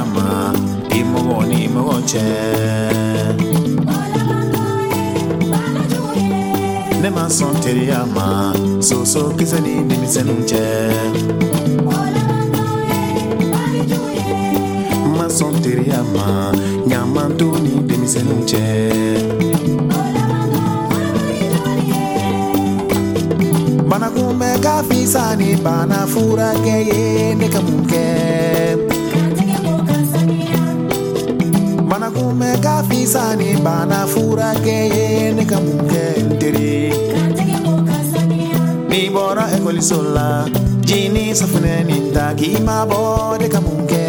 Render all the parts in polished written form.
ma imogoni mogoche ne ma son teriama so kisani ni misenunche ma son teriama nyamantuni de misenunche bana kume kafisani bana fura keye ne kamuke bana kume kafisani bana fura keye ne kamuke nteri ni bora ekoli sola jini safune ninta kima bode kamuke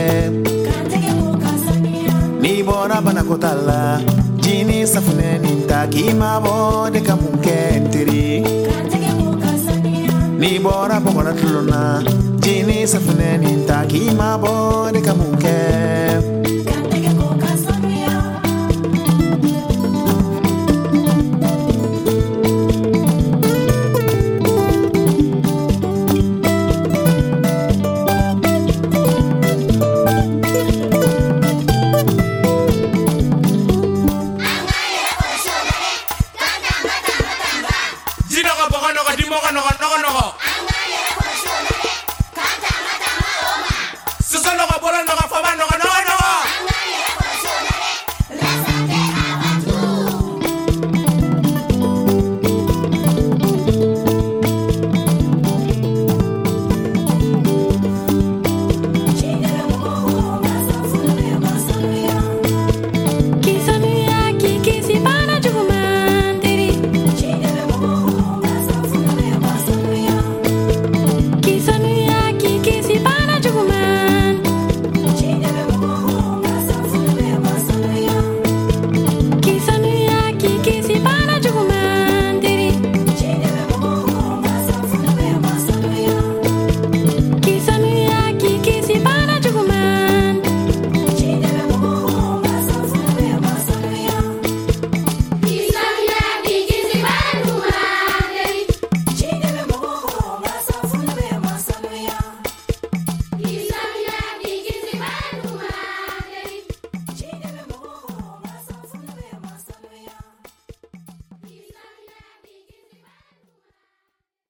ni bora bana kotala jini safune ninta kima bode kamuke nteri ni bora bora tulona jini safune ninta kima bode kamuke